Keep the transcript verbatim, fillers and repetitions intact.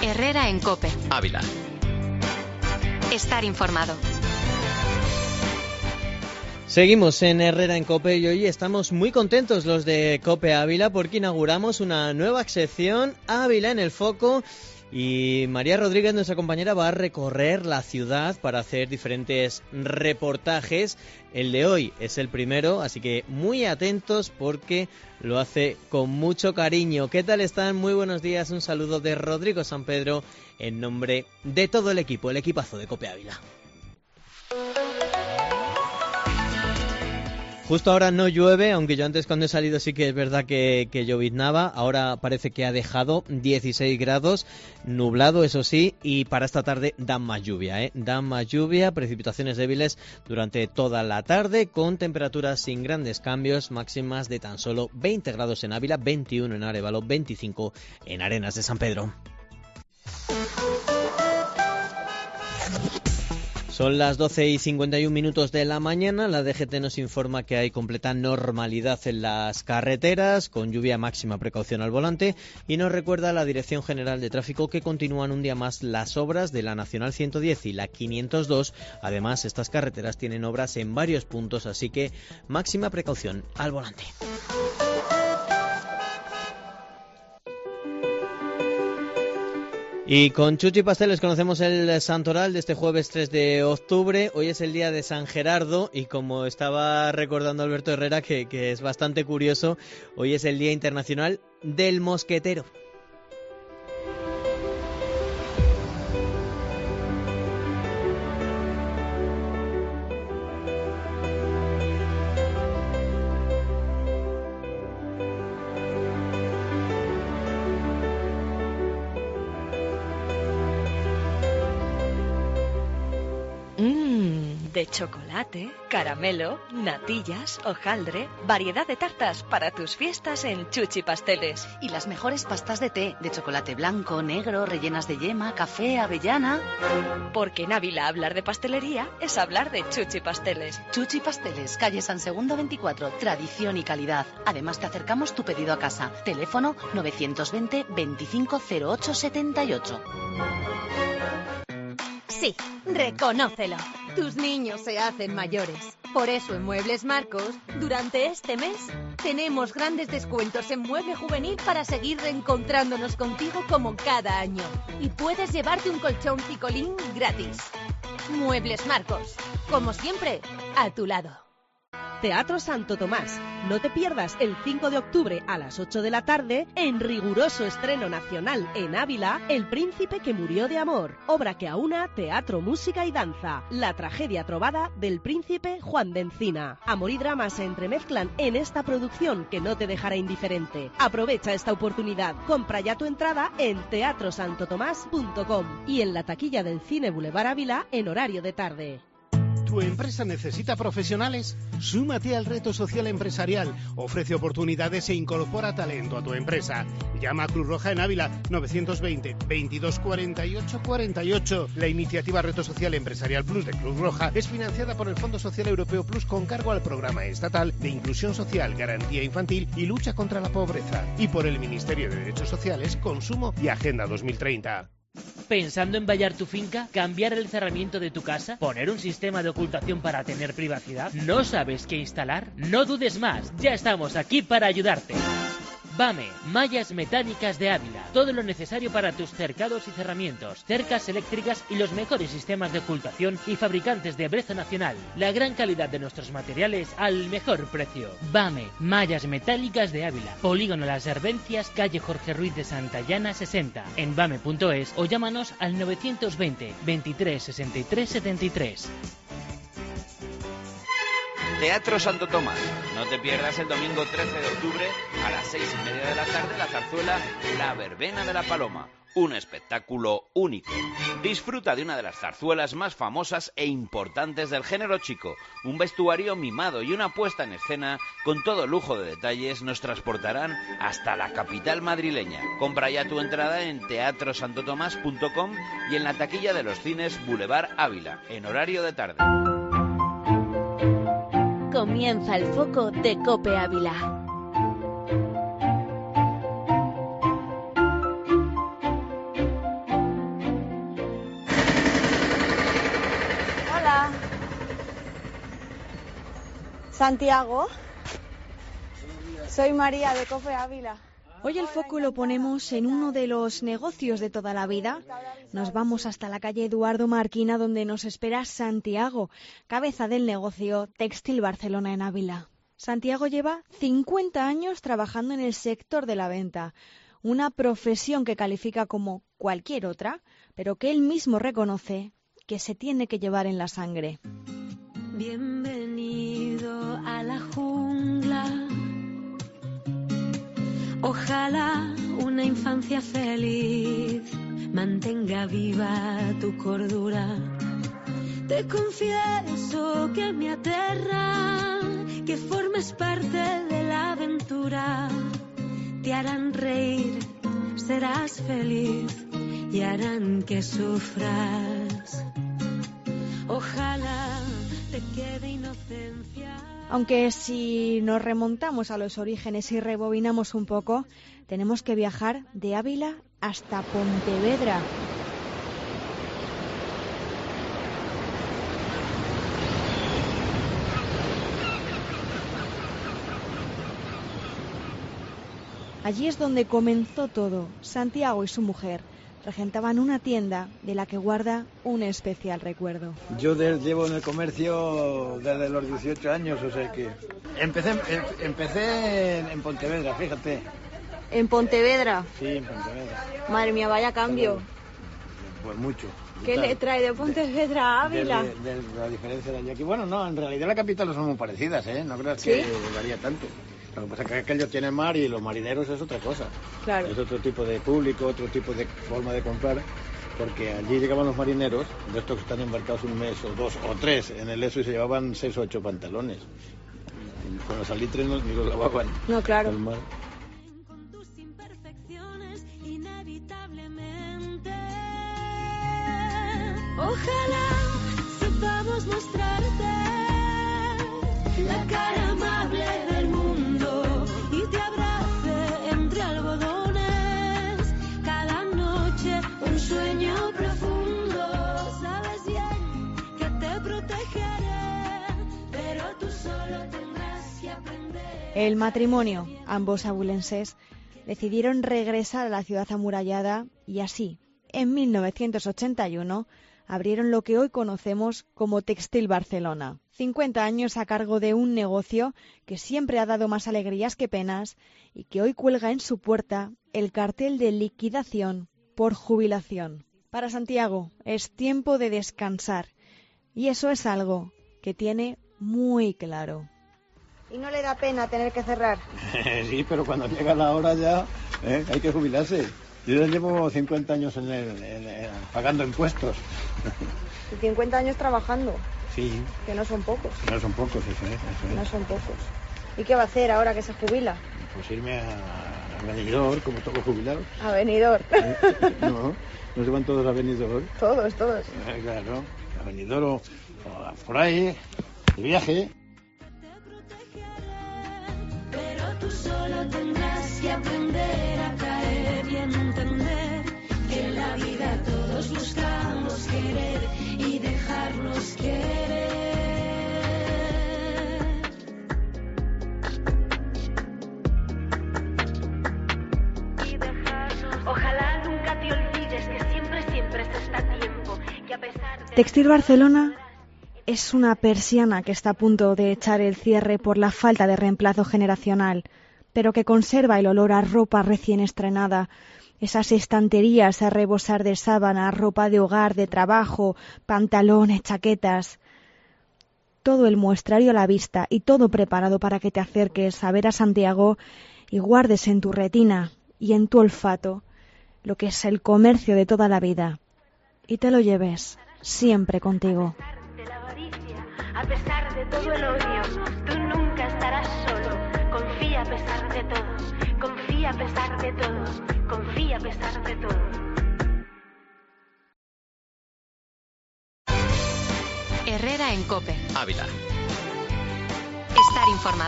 Herrera en COPE. Ávila. Estar informado. Seguimos en Herrera en COPE y hoy estamos muy contentos los de COPE Ávila porque inauguramos una nueva sección, Ávila en el Foco, y María Rodríguez, nuestra compañera, va a recorrer la ciudad para hacer diferentes reportajes. El de hoy es el primero, así que muy atentos porque lo hace con mucho cariño. ¿Qué tal están? Muy buenos días, un saludo de Rodrigo San Pedro en nombre de todo el equipo, el equipazo de COPE Ávila. Justo ahora no llueve, aunque yo antes cuando he salido sí que es verdad que, que lloviznaba. Ahora parece que ha dejado dieciséis grados, nublado eso sí, y para esta tarde dan más lluvia, ¿eh? Dan más lluvia, precipitaciones débiles durante toda la tarde, con temperaturas sin grandes cambios, máximas de tan solo veinte grados en Ávila, veintiuno en Arévalo, veinticinco en Arenas de San Pedro. Son las doce y cincuenta y un minutos de la mañana. La D G T nos informa que hay completa normalidad en las carreteras, con lluvia, máxima precaución al volante, y nos recuerda la Dirección General de Tráfico que continúan un día más las obras de la Nacional ciento diez y la quinientos dos. Además, estas carreteras tienen obras en varios puntos, así que máxima precaución al volante. Y con Chuchi Pasteles conocemos el santoral de este jueves tres de octubre. Hoy es el día de San Gerardo y, como estaba recordando Alberto Herrera, que, que es bastante curioso, hoy es el Día Internacional del Mosquetero. De chocolate, caramelo, natillas, hojaldre, variedad de tartas para tus fiestas en Chuchi Pasteles. Y las mejores pastas de té, de chocolate blanco, negro, rellenas de yema, café, avellana. Porque en Ávila hablar de pastelería es hablar de Chuchi Pasteles. Chuchi Pasteles, calle San Segundo veinticuatro, tradición y calidad. Además te acercamos tu pedido a casa. Teléfono novecientos veinte, veinticinco cero ocho setenta y ocho. Sí, reconócelo. Tus niños se hacen mayores. Por eso en Muebles Marcos, durante este mes, tenemos grandes descuentos en mueble juvenil para seguir reencontrándonos contigo como cada año. Y puedes llevarte un colchón picolín gratis. Muebles Marcos, como siempre, a tu lado. Teatro Santo Tomás. No te pierdas el cinco de octubre a las ocho de la tarde, en riguroso estreno nacional en Ávila, El príncipe que murió de amor, obra que aúna teatro, música y danza. La tragedia trovada del príncipe Juan de Encina. Amor y drama se entremezclan en esta producción que no te dejará indiferente. Aprovecha esta oportunidad. Compra ya tu entrada en teatro santo tomás punto com y en la taquilla del Cine Boulevard Ávila en horario de tarde. ¿Tu empresa necesita profesionales? Súmate al reto social empresarial. Ofrece oportunidades e incorpora talento a tu empresa. Llama a Cruz Roja en Ávila novecientos veinte, veintidós cuarenta y ocho cuarenta y ocho. La iniciativa Reto Social Empresarial Plus de Cruz Roja es financiada por el Fondo Social Europeo Plus con cargo al Programa Estatal de Inclusión Social, Garantía Infantil y Lucha contra la Pobreza, y por el Ministerio de Derechos Sociales, Consumo y Agenda dos mil treinta. ¿Pensando en vallar tu finca? ¿Cambiar el cerramiento de tu casa? ¿Poner un sistema de ocultación para tener privacidad? ¿No sabes qué instalar? No dudes más, ya estamos aquí para ayudarte. BAME, Mallas Metálicas de Ávila. Todo lo necesario para tus cercados y cerramientos, cercas eléctricas y los mejores sistemas de ocultación y fabricantes de brezo nacional. La gran calidad de nuestros materiales al mejor precio. BAME, Mallas Metálicas de Ávila. Polígono Las Servencias, calle Jorge Ruiz de Santayana sesenta. En bame punto es o llámanos al novecientos veinte, veintitrés sesenta y tres setenta y tres. Teatro Santo Tomás. No te pierdas el domingo trece de octubre a las seis y media de la tarde la zarzuela La Verbena de la Paloma. Un espectáculo único. Disfruta de una de las zarzuelas más famosas e importantes del género chico. Un vestuario mimado y una puesta en escena con todo lujo de detalles nos transportarán hasta la capital madrileña. Compra ya tu entrada en teatro santo tomás punto com y en la taquilla de los cines Boulevard Ávila, en horario de tarde. Comienza el foco de COPE Ávila. Santiago, soy María de Cope Ávila. Hoy el foco lo ponemos en uno de los negocios de toda la vida. Nos vamos hasta la calle Eduardo Marquina, donde nos espera Santiago, cabeza del negocio Textil Barcelona en Ávila. Santiago lleva cincuenta años trabajando en el sector de la venta, una profesión que califica como cualquier otra, pero que él mismo reconoce que se tiene que llevar en la sangre. Bienvenido a la jungla. Ojalá una infancia feliz mantenga viva tu cordura. Te confieso que me aterra que formes parte de la aventura. Te harán reír, serás feliz y harán que sufras. Ojalá te quede inocencia. Aunque si nos remontamos a los orígenes y rebobinamos un poco, tenemos que viajar de Ávila hasta Pontevedra. Allí es donde comenzó todo. Santiago y su mujer regentaban una tienda de la que guarda un especial recuerdo. Yo de, llevo en el comercio desde los dieciocho años, o sea que empecé, empecé en, en Pontevedra, fíjate. ¿En Pontevedra? Sí, en Pontevedra. Madre mía, vaya cambio. Pero, pues mucho. ¿Qué Vital. le trae de Pontevedra a Ávila? De, de, de la diferencia de allí aquí. Bueno, no, en realidad las capitales son muy parecidas, ¿eh? No creas que ¿Sí? varía tanto. Lo que pasa es que aquello tiene mar y los marineros es otra cosa. Claro. Es otro tipo de público, otro tipo de forma de comprar, porque allí llegaban los marineros, de estos que están embarcados un mes o dos o tres en el eso y se llevaban seis o ocho pantalones. Y con los salitres no, ni los lavaban. No, claro. Al mar. Con tus imperfecciones, inevitablemente. Ojalá sepamos mostrarte la cara amable del mundo y te abrace entre algodones cada noche un sueño profundo. Sabes bien que te protegeré, pero tú solo tendrás que aprender. El matrimonio, ambos abulenses, decidieron regresar a la ciudad amurallada y así, en mil novecientos ochenta y uno, abrieron lo que hoy conocemos como Textil Barcelona. cincuenta años a cargo de un negocio que siempre ha dado más alegrías que penas y que hoy cuelga en su puerta el cartel de liquidación por jubilación. Para Santiago es tiempo de descansar y eso es algo que tiene muy claro. ¿Y no le da pena tener que cerrar? Sí, pero cuando llega la hora ya ¿eh? hay que jubilarse. Yo ya llevo cincuenta años en el, en el, pagando impuestos. Y cincuenta años trabajando. Sí. Que no son pocos. Que no son pocos, eso es. Eso es. No son pocos. ¿Y qué va a hacer ahora que se jubila? Pues irme a, a Benidorm, como todos jubilados. A Benidorm. ¿Eh? No, no se van todos a Benidorm. Todos, todos. Eh, claro, a Benidorm o, o por ahí, de viaje. Pero tú solo tendrás que aprender a caer y entender que en la vida todos buscamos querer y dejarnos querer. Y dejarnos. Ojalá nunca te olvides que siempre, siempre se está a tiempo. Y a pesar de... Textil Barcelona es una persiana que está a punto de echar el cierre por la falta de reemplazo generacional, pero que conserva el olor a ropa recién estrenada, esas estanterías a rebosar de sábana, ropa de hogar, de trabajo, pantalones, chaquetas. Todo el muestrario a la vista y todo preparado para que te acerques a ver a Santiago y guardes en tu retina y en tu olfato lo que es el comercio de toda la vida y te lo lleves siempre contigo. A pesar de todo el odio, tú nunca estarás solo. Confía a pesar de todo, confía a pesar de todo, confía a pesar de todo. Herrera en COPE. Ávila. Estar informado.